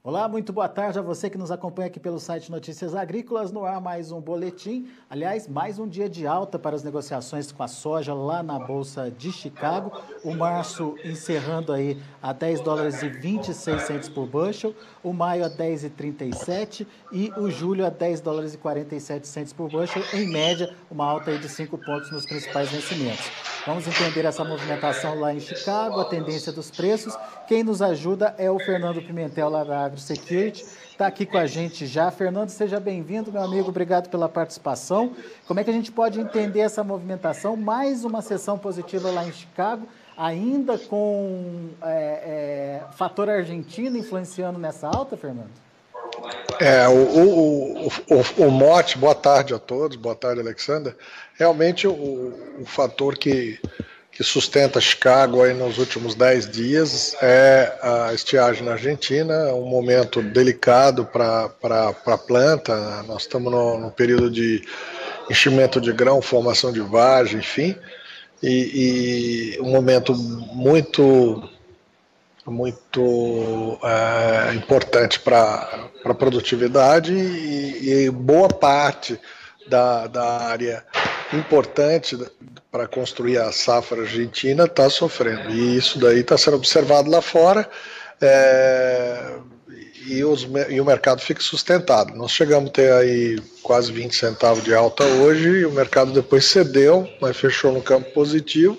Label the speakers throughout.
Speaker 1: Olá, muito boa tarde a você que nos acompanha aqui pelo site Notícias Agrícolas. No ar mais um boletim, aliás, mais um dia de alta para as negociações com a soja lá na Bolsa de Chicago. O março encerrando aí a 10 dólares e 26 centes por bushel, o maio a 10,37 e o julho a 10 dólares e 47 centes por bushel, em média uma alta aí de 5 pontos nos principais vencimentos. Vamos entender essa movimentação lá em Chicago, a tendência dos preços. Quem nos ajuda é o Fernando Pimentel, lá da AgroSecurity. Está aqui com a gente já. Fernando, seja bem-vindo, meu amigo. Obrigado pela participação. Como é que a gente pode entender essa movimentação? Mais uma sessão positiva lá em Chicago, ainda com fator argentino influenciando nessa alta, Fernando?
Speaker 2: O mote, boa tarde a todos, boa tarde, Alexander. Realmente o fator que sustenta Chicago aí nos últimos 10 dias é a estiagem na Argentina, um momento delicado para a planta. Nós estamos no período de enchimento de grão, formação de vagem, enfim, e um momento muito importante para a produtividade e boa parte da área importante para construir a safra argentina está sofrendo, e isso daí está sendo observado lá fora, e o mercado fica sustentado. Nós chegamos a ter aí quase 20 centavos de alta hoje, e o mercado depois cedeu, mas fechou no campo positivo,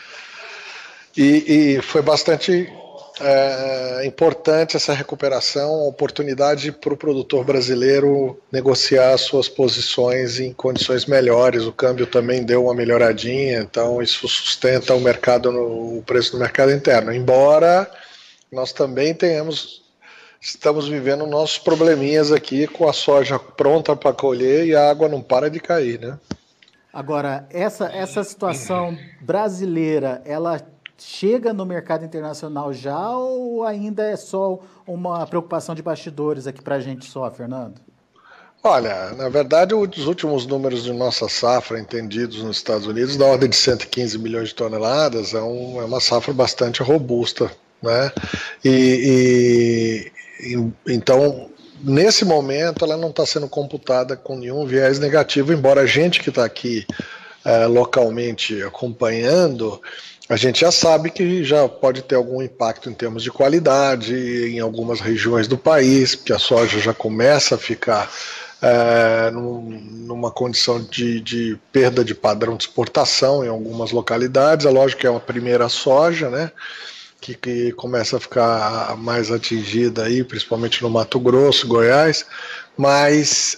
Speaker 2: e foi bastante importante essa recuperação, oportunidade para o produtor brasileiro negociar suas posições em condições melhores. O câmbio também deu uma melhoradinha, então isso sustenta o mercado, o preço do mercado interno. Embora nós também estamos vivendo nossos probleminhas aqui com a soja pronta para colher e a água não para de cair, né?
Speaker 1: Agora, essa situação brasileira, ela chega no mercado internacional já, ou ainda é só uma preocupação de bastidores aqui para a gente só, Fernando?
Speaker 2: Olha, na verdade, os últimos números de nossa safra entendidos nos Estados Unidos, da ordem de 115 milhões de toneladas, é uma safra bastante robusta, né? Então, nesse momento, ela não está sendo computada com nenhum viés negativo, embora a gente que está aqui localmente acompanhando, a gente já sabe que já pode ter algum impacto em termos de qualidade em algumas regiões do país, porque a soja já começa a ficar numa condição de perda de padrão de exportação em algumas localidades. É lógico que é uma primeira soja, né, que começa a ficar mais atingida aí, principalmente no Mato Grosso, Goiás, mas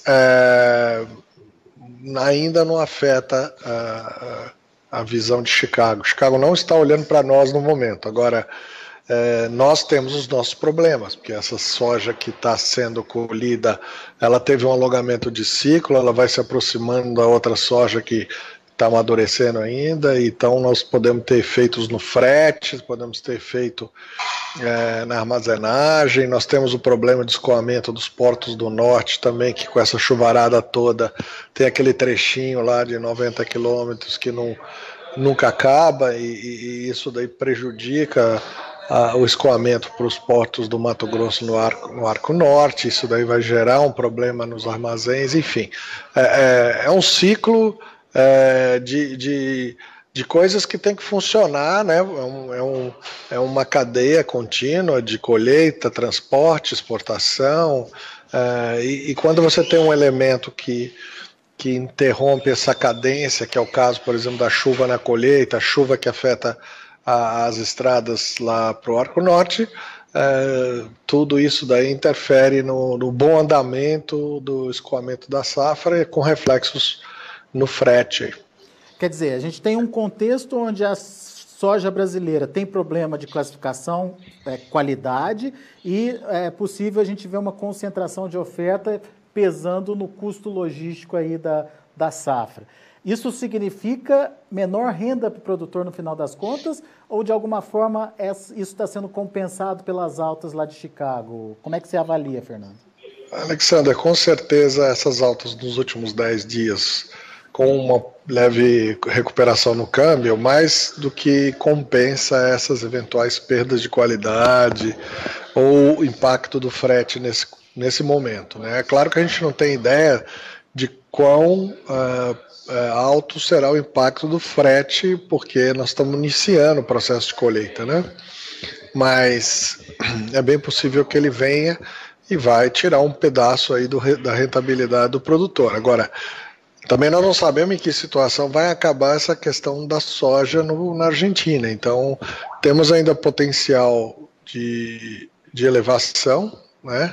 Speaker 2: ainda não afeta a visão de Chicago. Chicago não está olhando para nós no momento. Agora, nós temos os nossos problemas, porque essa soja que está sendo colhida, ela teve um alongamento de ciclo, ela vai se aproximando da outra soja que está amadurecendo ainda, então nós podemos ter efeitos no frete, podemos ter efeito na armazenagem. Nós temos o problema de escoamento dos portos do norte também, que com essa chuvarada toda tem aquele trechinho lá de 90 quilômetros que nunca acaba, e isso daí prejudica o escoamento para os portos do Mato Grosso no Arco Norte. Isso daí vai gerar um problema nos armazéns, enfim. É um ciclo de coisas que tem que funcionar, né? É uma cadeia contínua de colheita, transporte, exportação, e quando você tem um elemento que interrompe essa cadência, que é o caso, por exemplo, da chuva na colheita, a chuva que afeta as estradas lá para o Arco Norte, tudo isso daí interfere no bom andamento do escoamento da safra, com reflexos no frete.
Speaker 1: Quer dizer, a gente tem um contexto onde a soja brasileira tem problema de classificação, qualidade, e é possível a gente ver uma concentração de oferta pesando no custo logístico aí da safra. Isso significa menor renda para o produtor no final das contas, ou de alguma forma isso está sendo compensado pelas altas lá de Chicago? Como é que você avalia, Fernando?
Speaker 2: Alexander, com certeza essas altas nos últimos 10 dias, com uma leve recuperação no câmbio, mais do que compensa essas eventuais perdas de qualidade ou o impacto do frete nesse momento, né? É claro que a gente não tem ideia de quão alto será o impacto do frete, porque nós estamos iniciando o processo de colheita, né? Mas é bem possível que ele venha e vai tirar um pedaço aí da rentabilidade do produtor. Agora, também nós não sabemos em que situação vai acabar essa questão da soja na Argentina. Então, temos ainda potencial de elevação, né?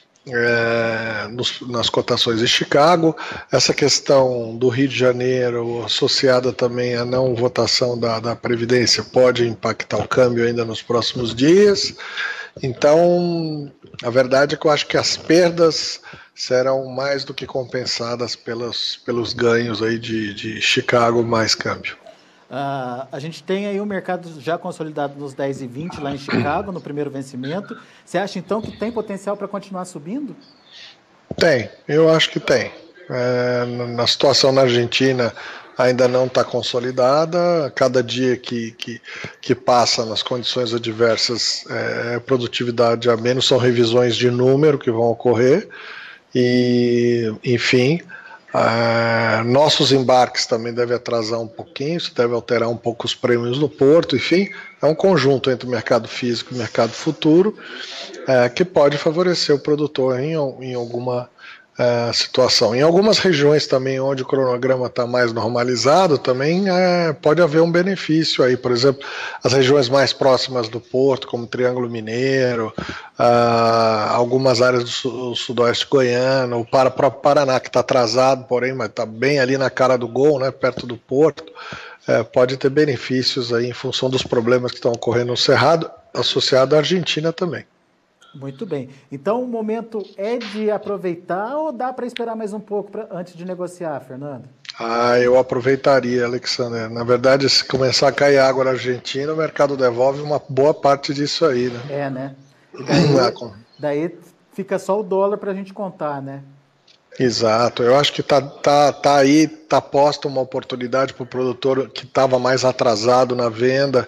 Speaker 2: Nas cotações de Chicago, essa questão do Rio de Janeiro, associada também à não votação da Previdência, pode impactar o câmbio ainda nos próximos dias. Então, a verdade é que eu acho que as perdas serão mais do que compensadas pelos ganhos aí de Chicago mais câmbio.
Speaker 1: A gente tem aí o mercado já consolidado nos 10,20 lá em Chicago, no primeiro vencimento. Você acha, então, que tem potencial para continuar subindo?
Speaker 2: Tem, eu acho que tem. Na situação na Argentina ainda não está consolidada. Cada dia que passa nas condições adversas, produtividade a menos, são revisões de número que vão ocorrer. E, enfim, nossos embarques também devem atrasar um pouquinho, isso deve alterar um pouco os prêmios no porto, enfim, é um conjunto entre o mercado físico e o mercado futuro que pode favorecer o produtor em alguma situação. Em algumas regiões também onde o cronograma está mais normalizado, também pode haver um benefício aí, por exemplo, as regiões mais próximas do porto, como Triângulo Mineiro, algumas áreas do sudoeste goiano, o próprio Paraná, que está atrasado, porém, mas está bem ali na cara do gol, né, perto do porto, pode ter benefícios aí em função dos problemas que estão ocorrendo no Cerrado, associado à Argentina também.
Speaker 1: Muito bem. Então, o momento é de aproveitar ou dá para esperar mais um pouco antes de negociar, Fernando?
Speaker 2: Eu aproveitaria, Alexander. Na verdade, se começar a cair água na Argentina, o mercado devolve uma boa parte disso aí, né?
Speaker 1: Né? E daí fica só o dólar para a gente contar, né?
Speaker 2: Exato. Eu acho que tá aí, tá posta uma oportunidade para o produtor que estava mais atrasado na venda,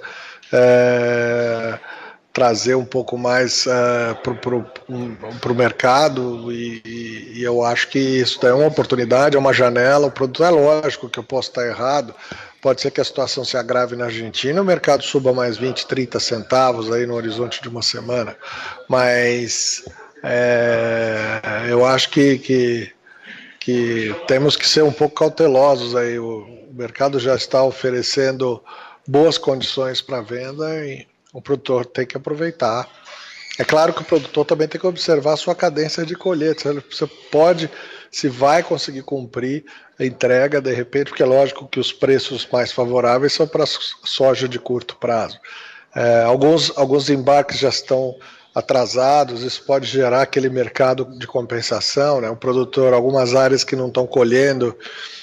Speaker 2: trazer um pouco mais para o mercado e eu acho que isso é uma oportunidade, é uma janela. O produto é lógico que eu posso estar errado, pode ser que a situação se agrave na Argentina, o mercado suba mais 20, 30 centavos aí no horizonte de uma semana, mas eu acho que temos que ser um pouco cautelosos aí. O mercado já está oferecendo boas condições para venda e o produtor tem que aproveitar. É claro que o produtor também tem que observar a sua cadência de colheita. Você pode, se vai conseguir cumprir a entrega de repente, porque é lógico que os preços mais favoráveis são para soja de curto prazo. Alguns embarques já estão atrasados, isso pode gerar aquele mercado de compensação, né? O produtor, algumas áreas que não estão colhendo,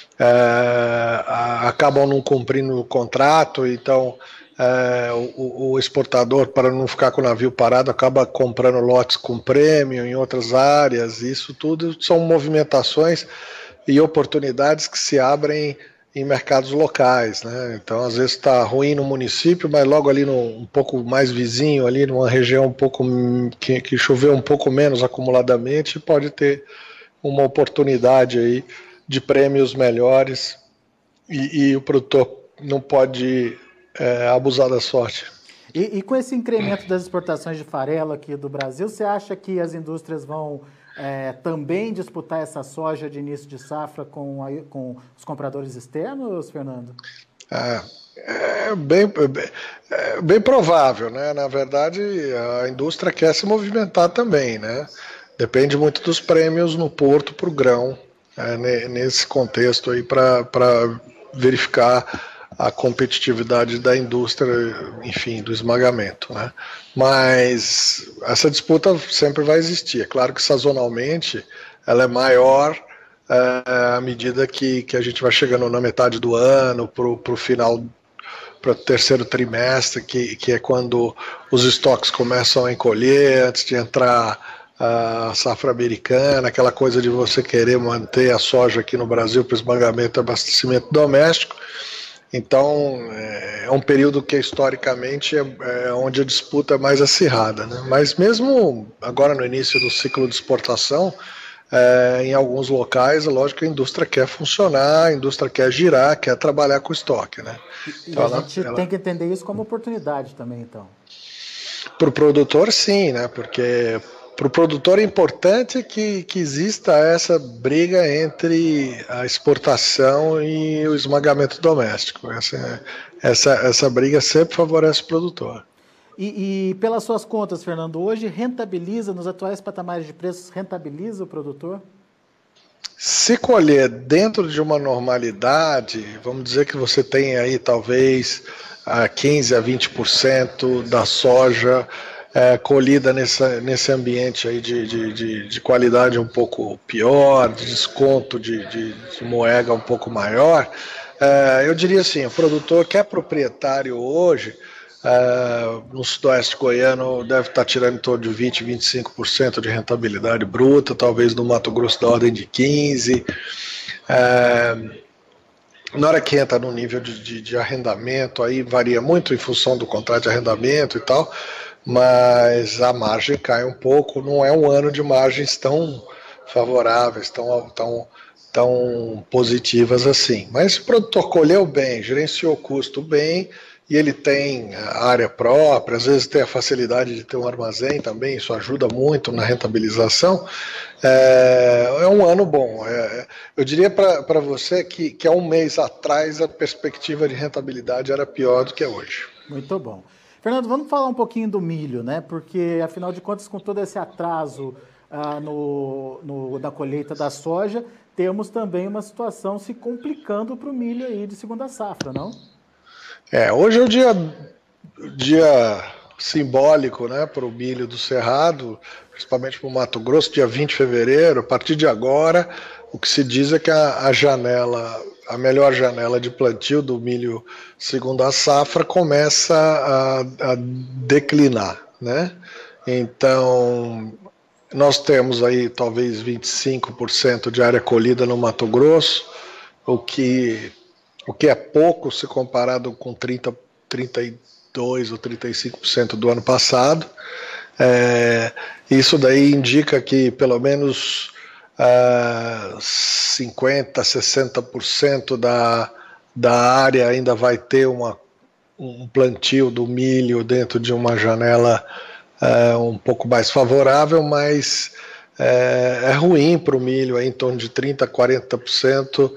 Speaker 2: acabam não cumprindo o contrato, então o exportador, para não ficar com o navio parado, acaba comprando lotes com prêmio em outras áreas. Isso tudo são movimentações e oportunidades que se abrem em mercados locais, né? Então, às vezes está ruim no município, mas logo ali um pouco mais vizinho, ali numa região um pouco que choveu um pouco menos acumuladamente, pode ter uma oportunidade aí de prêmios melhores e o produtor não pode abusar da sorte.
Speaker 1: E com esse incremento das exportações de farelo aqui do Brasil, você acha que as indústrias vão também disputar essa soja de início de safra com os compradores externos, Fernando?
Speaker 2: Bem provável, né? Na verdade, a indústria quer se movimentar também, né? Depende muito dos prêmios no porto para o grão, nesse contexto aí, para verificar a competitividade da indústria, enfim, do esmagamento, né? Mas essa disputa sempre vai existir. É claro que sazonalmente ela é maior à medida que a gente vai chegando na metade do ano, para o final, para o terceiro trimestre, que é quando os estoques começam a encolher, antes de entrar a safra americana, aquela coisa de você querer manter a soja aqui no Brasil para esmagamento e abastecimento doméstico. Então, é um período que historicamente é onde a disputa é mais acirrada, né? Mas mesmo agora no início do ciclo de exportação, em alguns locais, é lógico que a indústria quer funcionar, a indústria quer girar, quer trabalhar com estoque, né?
Speaker 1: E
Speaker 2: Então,
Speaker 1: a gente tem que entender isso como oportunidade também, então.
Speaker 2: para o produtor, sim, né? Porque para o produtor é importante que exista essa briga entre a exportação e o esmagamento doméstico. Essa briga sempre favorece o produtor.
Speaker 1: E pelas suas contas, Fernando, hoje rentabiliza, nos atuais patamares de preços, rentabiliza o produtor?
Speaker 2: Se colher dentro de uma normalidade, vamos dizer que você tem aí talvez 15 a 20% da soja colhida nesse ambiente aí de qualidade um pouco pior, de desconto de moega um pouco maior. Eu diria assim, o produtor que é proprietário hoje, no sudoeste goiano deve estar tirando em torno de 20, 25% de rentabilidade bruta, talvez no Mato Grosso da ordem de 15%. Na hora que entra no nível de arrendamento, aí varia muito em função do contrato de arrendamento e tal, mas a margem cai um pouco, não é um ano de margens tão favoráveis, tão positivas assim. Mas se o produtor colheu bem, gerenciou o custo bem, e ele tem área própria, às vezes tem a facilidade de ter um armazém também, isso ajuda muito na rentabilização, é um ano bom. Eu diria para você que há um mês atrás a perspectiva de rentabilidade era pior do que é hoje.
Speaker 1: Muito bom. Fernando, vamos falar um pouquinho do milho, né? Porque, afinal de contas, com todo esse atraso da colheita da soja, temos também uma situação se complicando para o milho aí de segunda safra, não?
Speaker 2: Hoje é o dia simbólico, né, para o milho do Cerrado, principalmente para o Mato Grosso, dia 20 de fevereiro. A partir de agora, o que se diz é que a melhor janela de plantio do milho segunda safra começa a declinar, né? Então, nós temos aí talvez 25% de área colhida no Mato Grosso, o que é pouco se comparado com 32 ou 35% do ano passado. Isso daí indica que pelo menos 50, 60% da área ainda vai ter um plantio do milho dentro de uma janela um pouco mais favorável, mas é ruim para o milho, em torno de 30% a 40%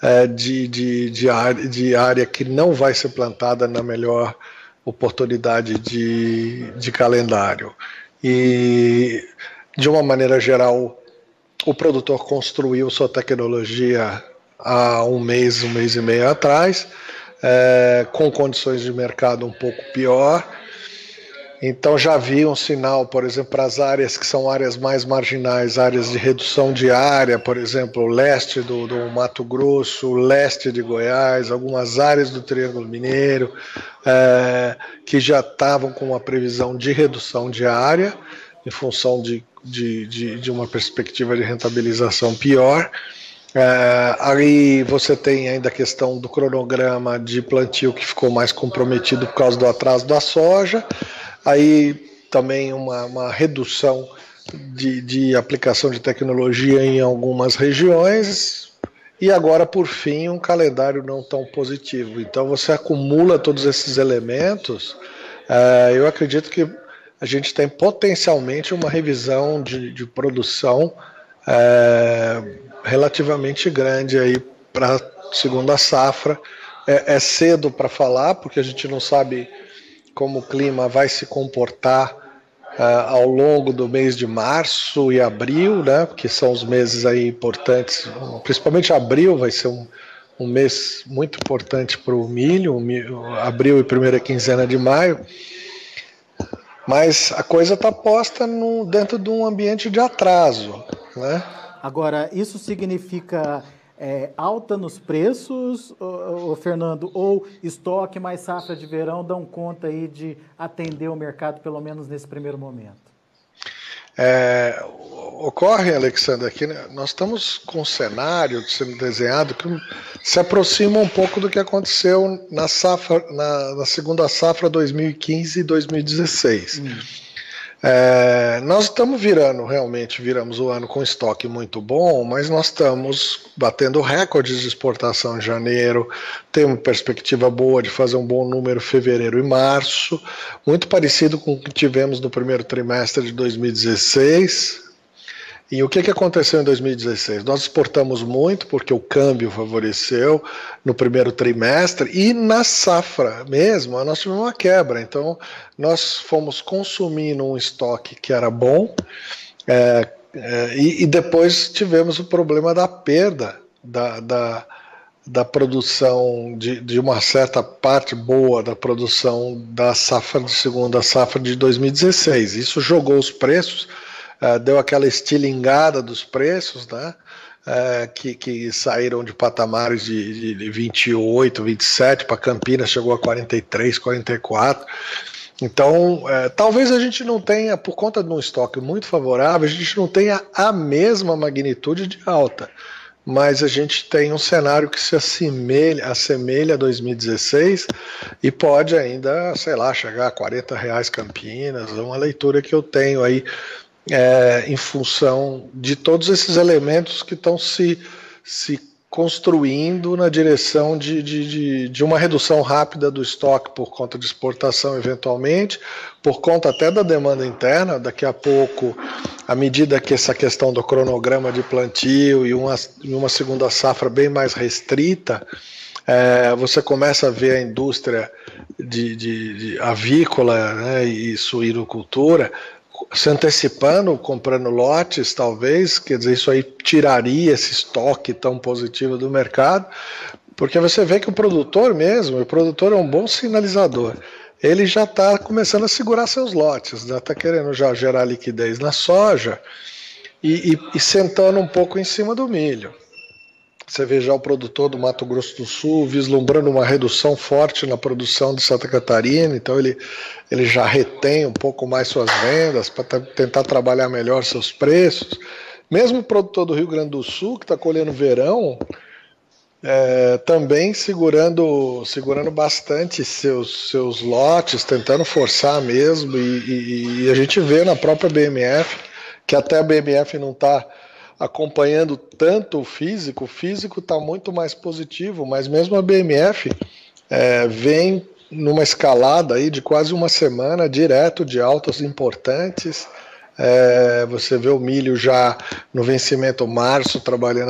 Speaker 2: de área que não vai ser plantada na melhor oportunidade de calendário. E, de uma maneira geral, o produtor construiu sua tecnologia há um mês e meio atrás, com condições de mercado um pouco pior. Então já vi um sinal, por exemplo, para as áreas que são áreas mais marginais, áreas de redução de área, por exemplo, o leste do Mato Grosso, o leste de Goiás, algumas áreas do Triângulo Mineiro, que já estavam com uma previsão de redução de área, em função de uma perspectiva de rentabilização pior. Aí você tem ainda a questão do cronograma de plantio que ficou mais comprometido por causa do atraso da soja. Aí também uma redução de aplicação de tecnologia em algumas regiões, e agora, por fim, um calendário não tão positivo. Então você acumula todos esses elementos, eu acredito que a gente tem potencialmente uma revisão de produção relativamente grande aí para a segunda safra. É cedo para falar, porque a gente não sabe como o clima vai se comportar ao longo do mês de março e abril, né? Que são os meses aí importantes. Principalmente abril vai ser um mês muito importante para o milho, abril e primeira quinzena de maio. Mas a coisa está posta dentro de um ambiente de atraso, né?
Speaker 1: Agora, isso significa alta nos preços, Fernando, ou estoque mais safra de verão dão conta aí de atender o mercado, pelo menos nesse primeiro momento?
Speaker 2: Ocorre, Alexandre, aqui nós estamos com um cenário sendo desenhado que se aproxima um pouco do que aconteceu na segunda safra 2015 e 2016. Nós estamos viramos o ano com estoque muito bom, mas nós estamos batendo recordes de exportação em janeiro, temos perspectiva boa de fazer um bom número em fevereiro e março, muito parecido com o que tivemos no primeiro trimestre de 2016. E o que aconteceu em 2016? Nós exportamos muito porque o câmbio favoreceu no primeiro trimestre e na safra mesmo nós tivemos uma quebra. Então nós fomos consumindo um estoque que era bom e depois tivemos o problema da perda da produção de uma certa parte boa da produção da safra de segunda safra de 2016. Isso jogou os preços, deu aquela estilingada dos preços, né? Que saíram de patamares de 28, 27, para Campinas chegou a 43, 44. Então, talvez a gente não tenha, por conta de um estoque muito favorável, a gente não tenha a mesma magnitude de alta, mas a gente tem um cenário que se assemelha a 2016 e pode ainda, sei lá, chegar a R$40 Campinas, é uma leitura que eu tenho aí, em função de todos esses elementos que estão se construindo na direção de uma redução rápida do estoque por conta de exportação eventualmente, por conta até da demanda interna. Daqui a pouco, à medida que essa questão do cronograma de plantio e uma segunda safra bem mais restrita, você começa a ver a indústria de avícola, né, e suinocultura se antecipando, comprando lotes, talvez, quer dizer, isso aí tiraria esse estoque tão positivo do mercado, porque você vê que o produtor é um bom sinalizador. Ele já está começando a segurar seus lotes, já está querendo já gerar liquidez na soja e sentando um pouco em cima do milho. Você vê já o produtor do Mato Grosso do Sul vislumbrando uma redução forte na produção de Santa Catarina, então ele já retém um pouco mais suas vendas para tentar trabalhar melhor seus preços. Mesmo o produtor do Rio Grande do Sul, que está colhendo verão, também segurando bastante seus lotes, tentando forçar mesmo, e a gente vê na própria BMF, que até a BMF não está acompanhando tanto o físico está muito mais positivo, mas mesmo a BMF vem numa escalada aí de quase uma semana direto de altas importantes. Você vê o milho já no vencimento março trabalhando a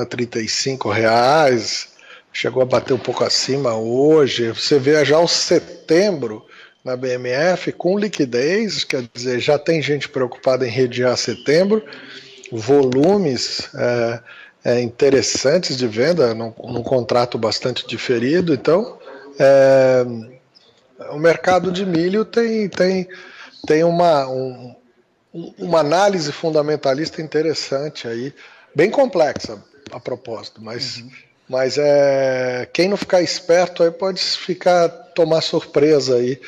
Speaker 2: R$35, chegou a bater um pouco acima hoje. Você vê já o setembro na BMF com liquidez, quer dizer, já tem gente preocupada em redear setembro, volumes interessantes de venda num contrato bastante diferido. Então o mercado de milho tem uma análise fundamentalista interessante aí, bem complexa a propósito, mas quem não ficar esperto aí pode tomar surpresa aí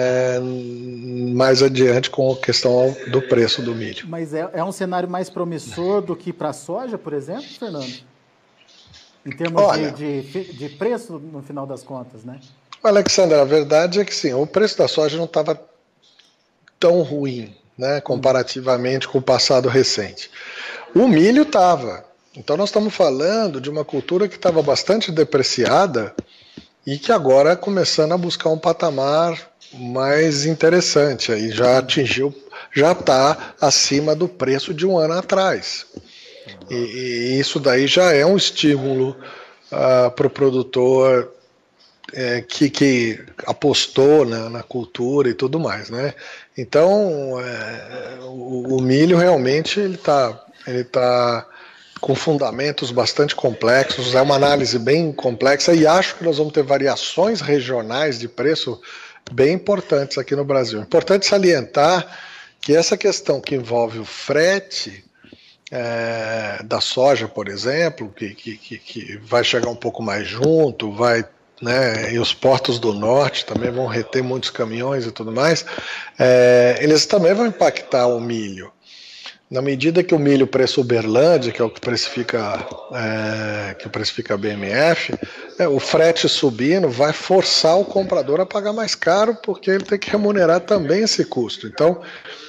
Speaker 2: mais adiante com a questão do preço do milho.
Speaker 1: Mas é um cenário mais promissor do que para a soja, por exemplo, Fernando? Em termos de preço, no final das contas, né?
Speaker 2: Alexandre, a verdade é que sim, o preço da soja não estava tão ruim, né, comparativamente com o passado recente. O milho estava. Então nós estamos falando de uma cultura que estava bastante depreciada e que agora começando a buscar um patamar mais interessante, aí já está acima do preço de um ano atrás. E isso daí já é um estímulo para o produtor que apostou na cultura e tudo mais, né? Então o milho realmente ele tá com fundamentos bastante complexos, é uma análise bem complexa e acho que nós vamos ter variações regionais de preço bem importantes aqui no Brasil. Importante salientar que essa questão que envolve o frete da soja, por exemplo, que vai chegar um pouco mais junto, né, e os portos do norte também vão reter muitos caminhões e tudo mais, eles também vão impactar o milho. Na medida que o milho preço Uberlândia, que é o que precifica, a BMF, o frete subindo vai forçar o comprador a pagar mais caro, porque ele tem que remunerar também esse custo. Então,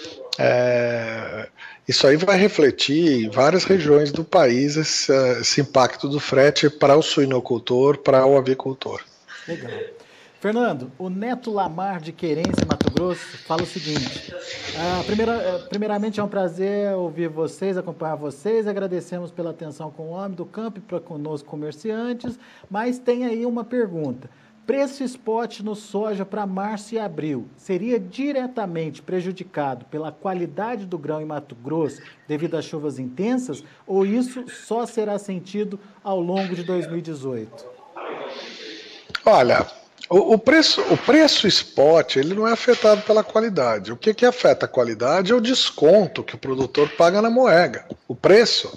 Speaker 2: isso aí vai refletir em várias regiões do país, esse impacto do frete para o suinocultor, para o avicultor.
Speaker 1: Legal. Fernando, o Neto Lamar de Querência, Mato Grosso, fala o seguinte: primeiramente é um prazer ouvir vocês, acompanhar vocês, agradecemos pela atenção com o homem do campo e para conosco comerciantes, mas tem aí uma pergunta. Preço spot no soja para março e abril seria diretamente prejudicado pela qualidade do grão em Mato Grosso devido às chuvas intensas, ou isso só será sentido ao longo de 2018?
Speaker 2: Olha, o preço spot ele não é afetado pela qualidade. O que afeta a qualidade é o desconto que o produtor paga na moega. O preço,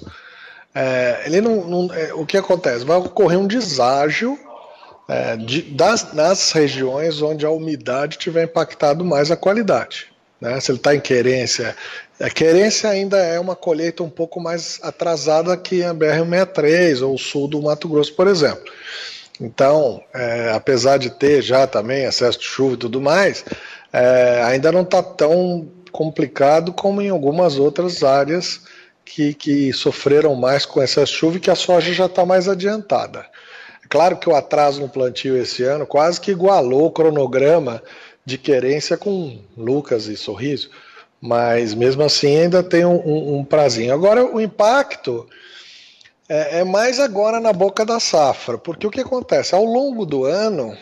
Speaker 2: o que acontece? Vai ocorrer um deságio nas regiões onde a umidade tiver impactado mais a qualidade. Né? Se ele está em querência, a querência ainda é uma colheita um pouco mais atrasada que a BR-163 ou o sul do Mato Grosso, por exemplo. Então, apesar de ter já também excesso de chuva e tudo mais, ainda não está tão complicado como em algumas outras áreas que sofreram mais com excesso de chuva e que a soja já está mais adiantada. É claro que o atraso no plantio esse ano quase que igualou o cronograma de querência com Lucas e Sorriso, mas mesmo assim ainda tem um prazinho. Agora, o impacto é mais agora na boca da safra, porque o que acontece? Ao longo do ano,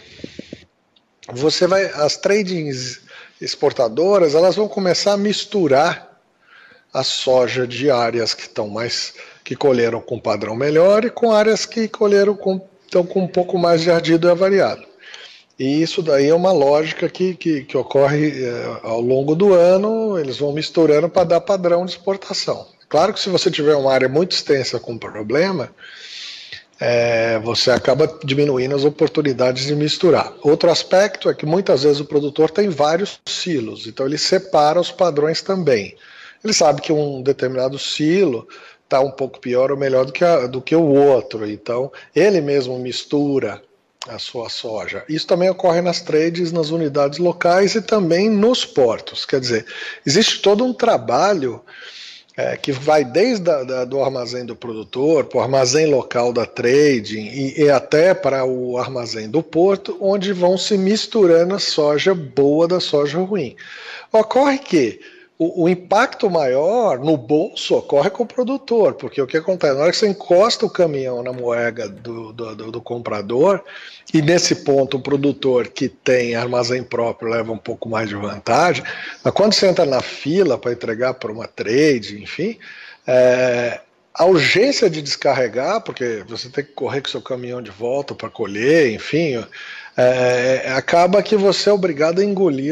Speaker 2: as tradings exportadoras, elas vão começar a misturar a soja de áreas que colheram com padrão melhor e com áreas que estão com um pouco mais de ardido e avariado. E isso daí é uma lógica que ocorre ao longo do ano, eles vão misturando para dar padrão de exportação. Claro que se você tiver uma área muito extensa com problema, você acaba diminuindo as oportunidades de misturar. Outro aspecto é que muitas vezes o produtor tem vários silos, então ele separa os padrões também. Ele sabe que um determinado silo está um pouco pior ou melhor do que o outro, então ele mesmo mistura a sua soja. Isso também ocorre nas trades, nas unidades locais e também nos portos. Quer dizer, existe todo um trabalho que vai desde do armazém do produtor, para o armazém local da trading e até para o armazém do porto, onde vão se misturando a soja boa da soja ruim. Ocorre que o impacto maior no bolso ocorre com o produtor, porque o que acontece? Na hora que você encosta o caminhão na moega do comprador, e nesse ponto o produtor que tem armazém próprio leva um pouco mais de vantagem, mas quando você entra na fila para entregar para uma trade, enfim, a urgência de descarregar, porque você tem que correr com seu caminhão de volta para colher, enfim, acaba que você é obrigado a engolir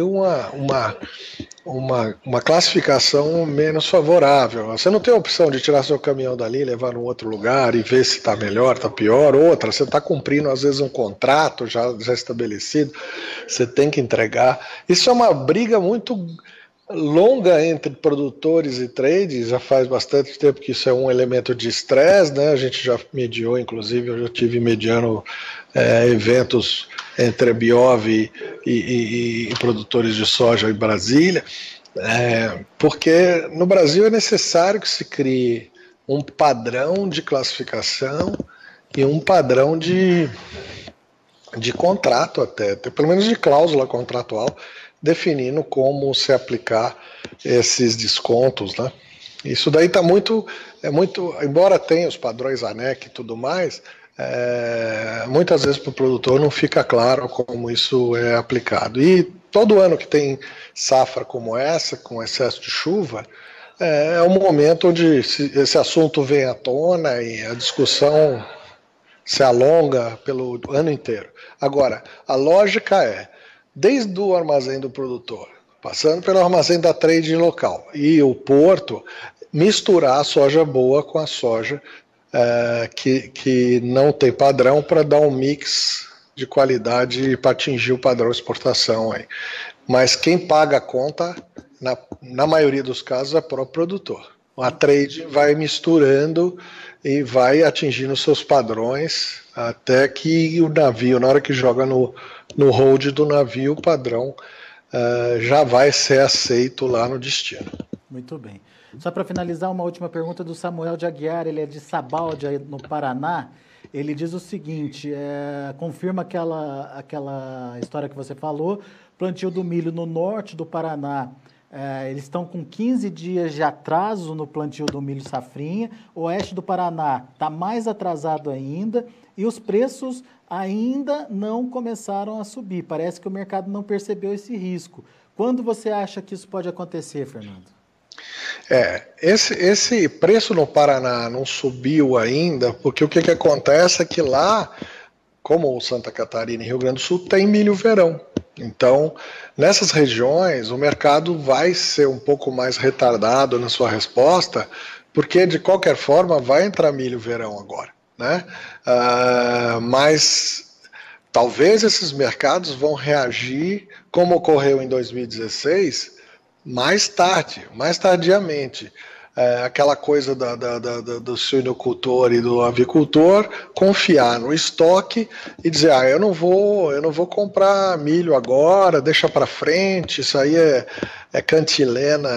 Speaker 2: uma classificação menos favorável. Você não tem a opção de tirar seu caminhão dali, levar num outro lugar e ver se está melhor, está pior. Outra, você está cumprindo às vezes um contrato já estabelecido, você tem que entregar. Isso é uma briga muito longa entre produtores e trades, já faz bastante tempo que isso é um elemento de estresse, né? A gente já mediou, inclusive, eu já tive mediando eventos entre a Biov e produtores de soja em Brasília, porque no Brasil é necessário que se crie um padrão de classificação e um padrão de contrato até, pelo menos de cláusula contratual, definindo como se aplicar esses descontos, né? Isso daí está muito, embora tenha os padrões ANEC e tudo mais, muitas vezes para o produtor não fica claro como isso é aplicado. E todo ano que tem safra como essa, com excesso de chuva, é um momento onde esse assunto vem à tona e a discussão se alonga pelo ano inteiro. Agora, a lógica desde o armazém do produtor, passando pelo armazém da trade local e o porto, misturar a soja boa com a soja que não tem padrão para dar um mix de qualidade para atingir o padrão de exportação aí. Mas quem paga a conta, na maioria dos casos, é o próprio produtor. A trade vai misturando e vai atingindo seus padrões até que o navio, na hora que joga no hold do navio, o padrão já vai ser aceito lá no destino.
Speaker 1: Muito bem. Só para finalizar, uma última pergunta do Samuel de Aguiar, ele é de Sabaldi, no Paraná. Ele diz o seguinte, confirma aquela história que você falou, plantio do milho no norte do Paraná, eles estão com 15 dias de atraso no plantio do milho safrinha, o oeste do Paraná está mais atrasado ainda e os preços ainda não começaram a subir. Parece que o mercado não percebeu esse risco. Quando você acha que isso pode acontecer, Fernando?
Speaker 2: Esse preço no Paraná não subiu ainda, porque o que acontece é que lá, como Santa Catarina e Rio Grande do Sul, tem milho verão. Então, nessas regiões, o mercado vai ser um pouco mais retardado na sua resposta, porque de qualquer forma vai entrar milho verão agora, né? Mas talvez esses mercados vão reagir como ocorreu em 2016, mais tardiamente. Aquela coisa do suinocultor e do avicultor confiar no estoque e dizer, eu não vou comprar milho agora, deixa para frente, isso aí é cantilena,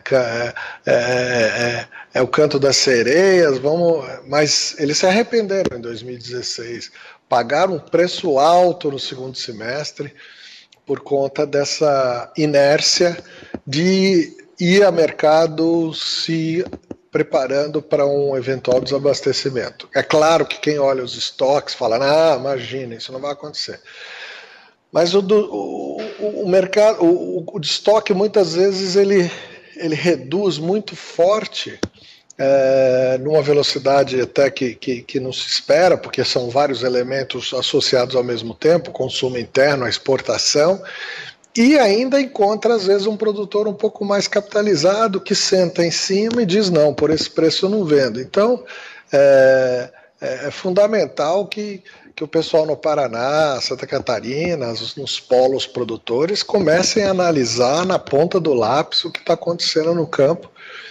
Speaker 2: é o canto das sereias, mas eles se arrependeram em 2016, pagaram um preço alto no segundo semestre por conta dessa inércia de ir a mercado se preparando para um eventual desabastecimento. É claro que quem olha os estoques fala, imagina, isso não vai acontecer. Mas o mercado, o estoque muitas vezes ele reduz muito forte, numa velocidade até que não se espera, porque são vários elementos associados ao mesmo tempo, consumo interno, a exportação, e ainda encontra, às vezes, um produtor um pouco mais capitalizado que senta em cima e diz, não, por esse preço eu não vendo. Então, é fundamental que o pessoal no Paraná, Santa Catarina, nos polos produtores, comecem a analisar na ponta do lápis o que está acontecendo no campo,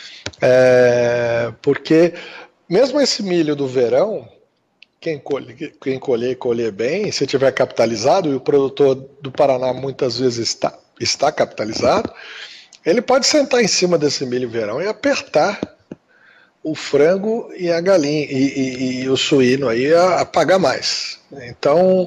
Speaker 2: porque mesmo esse milho do verão, quem colher bem, se tiver capitalizado, e o produtor do Paraná muitas vezes está capitalizado, ele pode sentar em cima desse milho verão e apertar o frango e a galinha e o suíno aí a pagar mais. Então,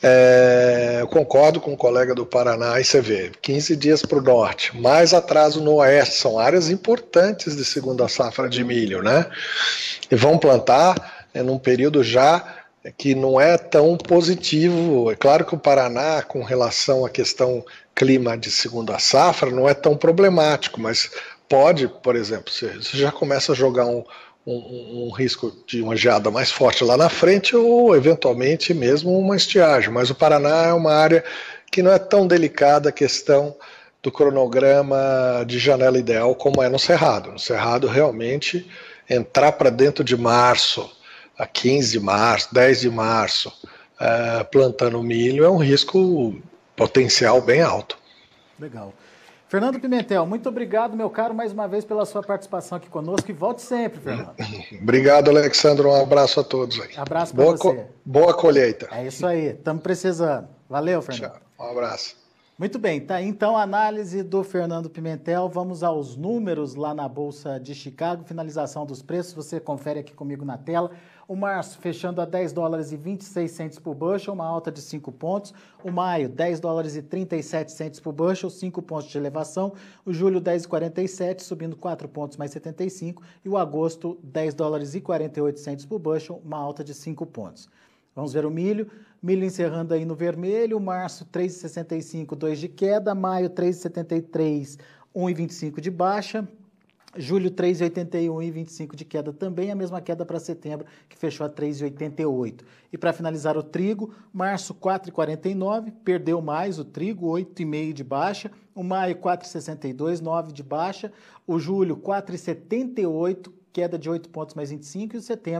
Speaker 2: eu concordo com o colega do Paraná, e você vê, 15 dias para o norte, mais atraso no oeste, são áreas importantes de segunda safra de milho, né? E vão plantar num período já que não é tão positivo. É claro que o Paraná, com relação à questão clima de segunda safra, não é tão problemático, mas pode, por exemplo, você já começa a jogar um risco de uma geada mais forte lá na frente ou, eventualmente, mesmo uma estiagem. Mas o Paraná é uma área que não é tão delicada a questão do cronograma de janela ideal como é no Cerrado. No Cerrado, realmente, entrar para dentro de março, a 15 de março, 10 de março, plantando milho é um risco potencial bem alto.
Speaker 1: Legal. Fernando Pimentel, muito obrigado, meu caro, mais uma vez pela sua participação aqui conosco e volte sempre, Fernando.
Speaker 2: Obrigado, Alexandre, um abraço a todos aí.
Speaker 1: Abraço para você.
Speaker 2: Boa colheita.
Speaker 1: É isso aí, estamos precisando. Valeu, Fernando.
Speaker 2: Tchau, um abraço.
Speaker 1: Muito bem, tá aí então a análise do Fernando Pimentel. Vamos aos números lá na Bolsa de Chicago, finalização dos preços, você confere aqui comigo na tela. O março fechando a $10,26 por bushel, uma alta de 5 pontos. O maio, $10,37 por bushel, 5 pontos de elevação. O julho, $10,47, subindo 4 pontos mais 75. E o agosto, $10,48 por bushel, uma alta de 5 pontos. Vamos ver o milho. Milho encerrando aí no vermelho, março 3,65, 2 de queda, maio 3,73, 1,25 de baixa, julho 3,81, 1,25 de queda também, a mesma queda para setembro, que fechou a 3,88. E para finalizar o trigo, março 4,49, perdeu mais o trigo, 8,5 de baixa, o maio 4,62, 9 de baixa, o julho 4,78, queda de 8 pontos mais 25, e o setembro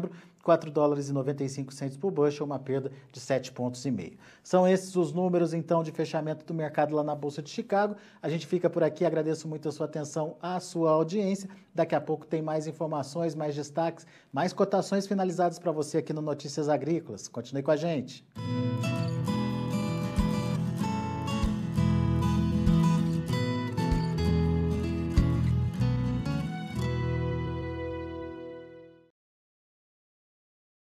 Speaker 1: $4,95 por bushel, uma perda de 7,5 pontos. São esses os números, então, de fechamento do mercado lá na Bolsa de Chicago. A gente fica por aqui, agradeço muito a sua atenção, a sua audiência. Daqui a pouco tem mais informações, mais destaques, mais cotações finalizadas para você aqui no Notícias Agrícolas. Continue com a gente.